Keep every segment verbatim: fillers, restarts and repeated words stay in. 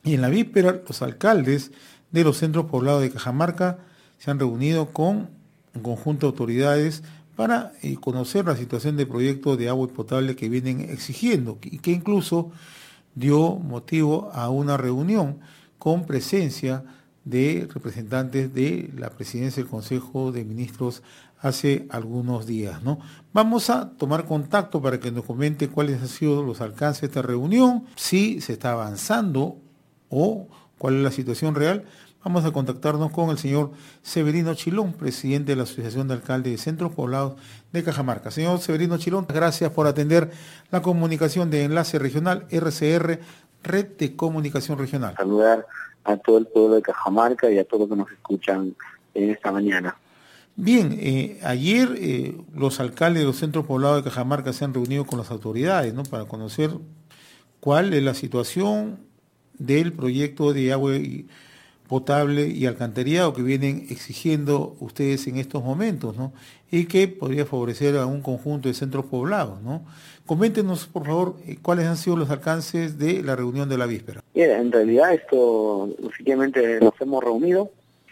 Y en la víspera, los alcaldes de los centros poblados de Cajamarca se han reunido con un conjunto de autoridades para eh, conocer la situación del proyecto de agua potable que vienen exigiendo y que incluso dio motivo a una reunión con presencia de representantes de la presidencia del Consejo de Ministros hace algunos días, ¿no? Vamos a tomar contacto para que nos comente cuáles han sido los alcances de esta reunión, si se está avanzando o cuál es la situación real. Vamos a contactarnos con el señor Severino Chilón, presidente de la Asociación de Alcaldes de Centros Poblados de Cajamarca. Señor Severino Chilón, gracias por atender la comunicación de Enlace Regional R C R, Red de Comunicación Regional. Saludar a todo el pueblo de Cajamarca y a todos los que nos escuchan en esta mañana. Bien, eh, ayer eh, los alcaldes de los centros poblados de Cajamarca se han reunido con las autoridades, ¿no?, para conocer cuál es la situación del proyecto de agua y potable y alcantarillado que vienen exigiendo ustedes en estos momentos, ¿no?, y que podría favorecer a un conjunto de centros poblados, ¿no? Coméntenos, por favor, cuáles han sido los alcances de la reunión de la víspera. Bien, en realidad esto, básicamente nos hemos reunido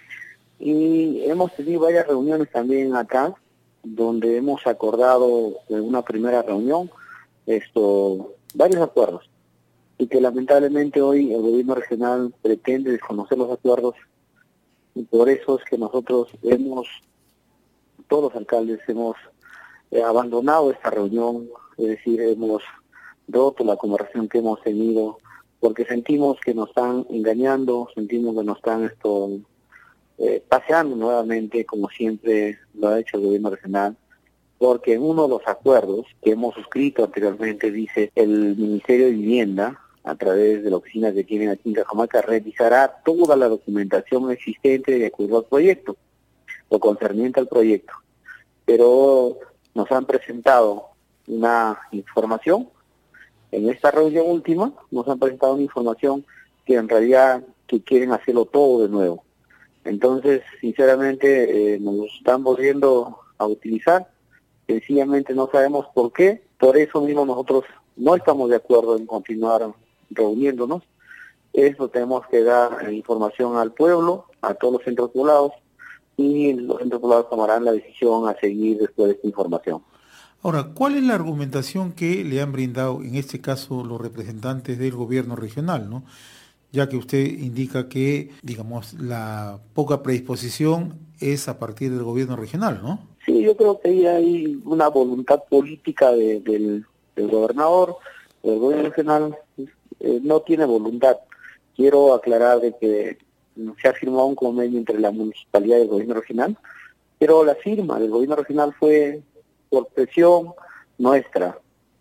y hemos tenido varias reuniones también acá, donde hemos acordado en una primera reunión esto varios acuerdos, y que lamentablemente hoy el gobierno regional pretende desconocer los acuerdos, y por eso es que nosotros hemos, todos los alcaldes hemos eh, abandonado esta reunión, es decir, hemos roto la conversación que hemos tenido, porque sentimos que nos están engañando, sentimos que nos están esto eh, paseando nuevamente, como siempre lo ha hecho el gobierno regional, porque en uno de los acuerdos que hemos suscrito anteriormente dice el Ministerio de Vivienda, a través de la oficina que tienen aquí en Cajamarca, revisará toda la documentación existente de acuerdo al proyecto, lo concerniente al proyecto. Pero nos han presentado una información, en esta reunión última, nos han presentado una información que en realidad que quieren hacerlo todo de nuevo. Entonces, sinceramente, eh, nos están volviendo a utilizar, sencillamente no sabemos por qué, por eso mismo nosotros no estamos de acuerdo en continuar reuniéndonos. Eso tenemos que dar información al pueblo, a todos los centros poblados, y los centros poblados tomarán la decisión a seguir después de esta información. Ahora, ¿cuál es la argumentación que le han brindado en este caso los representantes del gobierno regional, ¿no? Ya que usted indica que, digamos, la poca predisposición es a partir del gobierno regional, ¿no? Sí, yo creo que ahí hay una voluntad política de, del, del gobernador, del gobierno regional. Eh, no tiene voluntad. Quiero aclarar de que se ha firmado un convenio entre la municipalidad y el gobierno regional, pero la firma del gobierno regional fue por presión nuestra,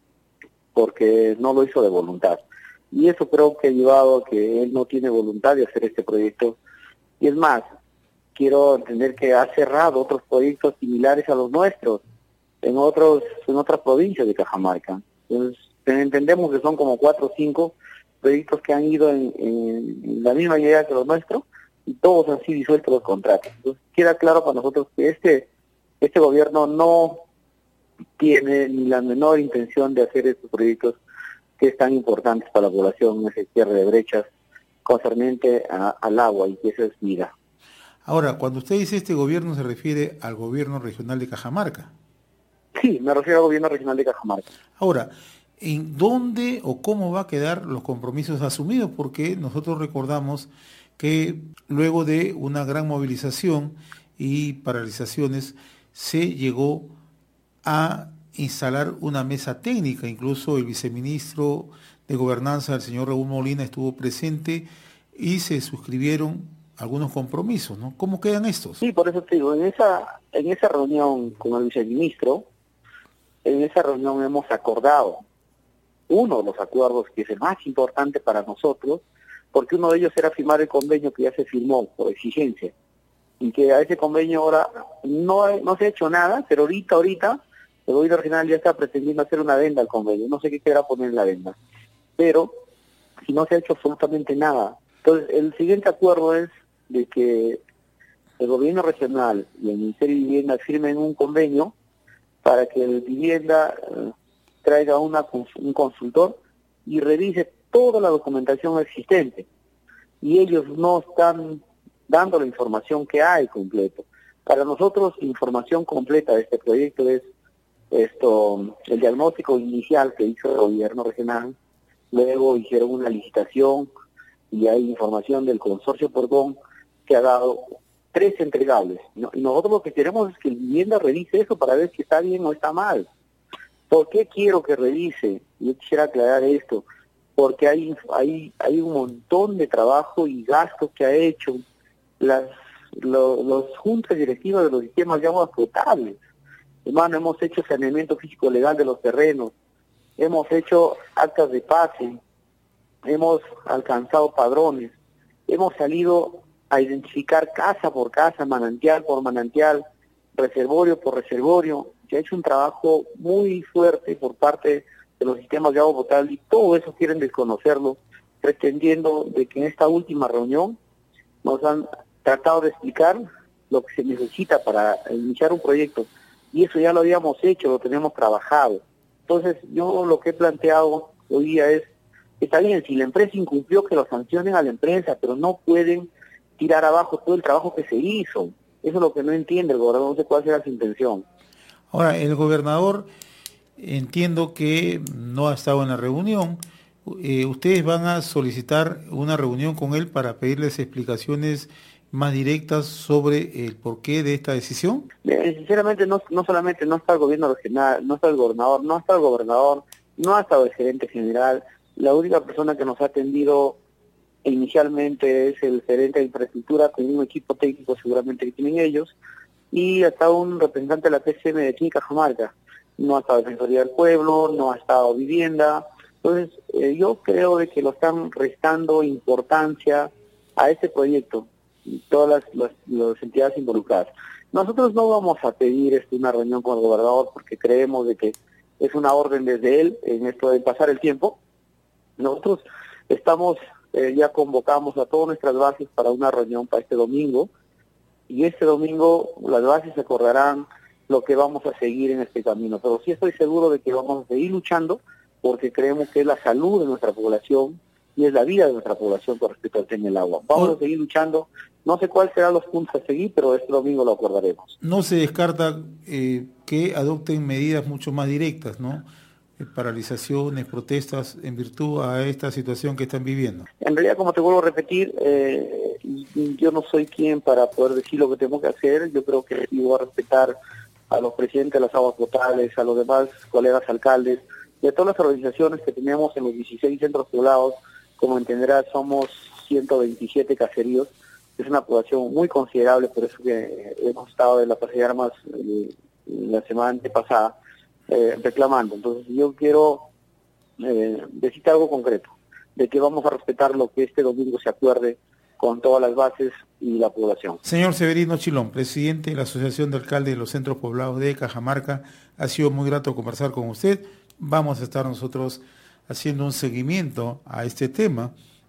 porque no lo hizo de voluntad. Y eso creo que ha llevado a que él no tiene voluntad de hacer este proyecto. Y es más, quiero entender que ha cerrado otros proyectos similares a los nuestros en otros en otras provincias de Cajamarca. Entonces, entendemos que son como cuatro o cinco proyectos que han ido en, en, en la misma idea que los nuestros, y todos han sido disueltos los contratos. Entonces, queda claro para nosotros que este este gobierno no tiene ni la menor intención de hacer estos proyectos que es tan importantes para la población, ese cierre de brechas concerniente a, al agua, y que eso es vida. Ahora, cuando usted dice este gobierno, se refiere al gobierno regional de Cajamarca. Sí, me refiero al gobierno regional de Cajamarca. Ahora, ¿en dónde o cómo va a quedar los compromisos asumidos? Porque nosotros recordamos que luego de una gran movilización y paralizaciones se llegó a instalar una mesa técnica, incluso el viceministro de Gobernanza, el señor Raúl Molina, estuvo presente y se suscribieron algunos compromisos, ¿no? ¿Cómo quedan estos? Sí, por eso te digo, en esa, en esa reunión con el viceministro, en esa reunión hemos acordado uno de los acuerdos que es el más importante para nosotros, porque uno de ellos era firmar el convenio que ya se firmó por exigencia, y que a ese convenio ahora no, no se ha hecho nada, pero ahorita, ahorita, el gobierno regional ya está pretendiendo hacer una adenda al convenio, no sé qué querrá poner en la adenda, pero si no se ha hecho absolutamente nada. Entonces, el siguiente acuerdo es de que el gobierno regional y el Ministerio de Vivienda firmen un convenio para que el vivienda eh, traiga una, un consultor y revise toda la documentación existente. y ellos no están dando la información que hay completo. Para nosotros, información completa de este proyecto es esto, el diagnóstico inicial que hizo el gobierno regional, luego hicieron una licitación y hay información del consorcio Portón que ha dado tres entregables. Y nosotros lo que queremos es que el vivienda revise eso para ver si está bien o está mal. ¿Por qué quiero que revise? Yo quisiera aclarar esto, porque hay, hay, hay un montón de trabajo y gastos que ha hecho las lo, los juntas directivas de los sistemas de aguas potables. Hermano, hemos hecho saneamiento físico legal de los terrenos, hemos hecho actas de pase, hemos alcanzado padrones, hemos salido a identificar casa por casa, manantial por manantial, reservorio por reservorio. Se ha hecho un trabajo muy fuerte por parte de los sistemas de agua potable y todo eso quieren desconocerlo, pretendiendo de que en esta última reunión nos han tratado de explicar lo que se necesita para iniciar un proyecto. Y eso ya lo habíamos hecho, lo tenemos trabajado. Entonces, yo lo que he planteado hoy día es, está bien, si la empresa incumplió, que lo sancionen a la empresa, pero no pueden tirar abajo todo el trabajo que se hizo. Eso es lo que no entiende el gobernador, no sé cuál será su intención. Ahora, el gobernador, entiendo que no ha estado en la reunión. Eh, ¿Ustedes van a solicitar una reunión con él para pedirles explicaciones más directas sobre el porqué de esta decisión? Eh, sinceramente, no, no solamente no está el gobierno regional, no está el gobernador, no está el gobernador, no ha estado el gerente general. La única persona que nos ha atendido inicialmente es el gerente de infraestructura, con un equipo técnico seguramente que tienen ellos, y ha estado un representante de la P C M de aquí, Cajamarca. No ha estado Defensoría del Pueblo, no ha estado Vivienda. Entonces, eh, yo creo de que lo están restando importancia a este proyecto, y todas las, las, las entidades involucradas. Nosotros no vamos a pedir este, una reunión con el gobernador porque creemos de que es una orden desde él en esto de pasar el tiempo. Nosotros estamos, eh, ya convocamos a todas nuestras bases para una reunión para este domingo, y este domingo las bases acordarán lo que vamos a seguir en este camino. Pero sí estoy seguro de que vamos a seguir luchando porque creemos que es la salud de nuestra población y es la vida de nuestra población con respecto al tema del agua. Vamos a seguir luchando. No sé cuáles serán los puntos a seguir, pero este domingo lo acordaremos. No se descarta eh, que adopten medidas mucho más directas, ¿no? Eh, paralizaciones, protestas, en virtud a esta situación que están viviendo. En realidad, como te vuelvo a repetir, eh, yo no soy quien para poder decir lo que tengo que hacer. Yo creo que voy a respetar a los presidentes de las aguas potables, a los demás colegas alcaldes, y a todas las organizaciones que tenemos en los dieciséis centros poblados. Como entenderás, somos ciento veintisiete caseríos. Es una población muy considerable, por eso que hemos estado en la Plaza de Armas eh, la semana antepasada eh, reclamando. Entonces yo quiero eh, decirte algo concreto, de que vamos a respetar lo que este domingo se acuerde con todas las bases y la población. Señor Severino Chilón, presidente de la Asociación de Alcaldes de los Centros Poblados de Cajamarca, ha sido muy grato conversar con usted. Vamos a estar nosotros haciendo un seguimiento a este tema,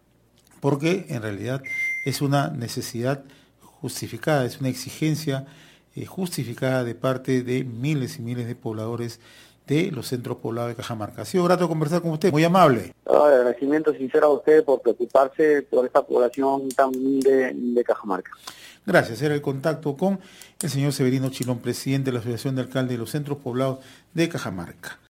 porque en realidad es una necesidad justificada, es una exigencia eh, justificada de parte de miles y miles de pobladores de los centros poblados de Cajamarca. Ha sido grato conversar con usted, muy amable. Oh, agradecimiento sincero a usted por preocuparse por esta población tan humilde de Cajamarca. Gracias. Era el contacto con el señor Severino Chilón, presidente de la Asociación de Alcaldes de los Centros Poblados de Cajamarca.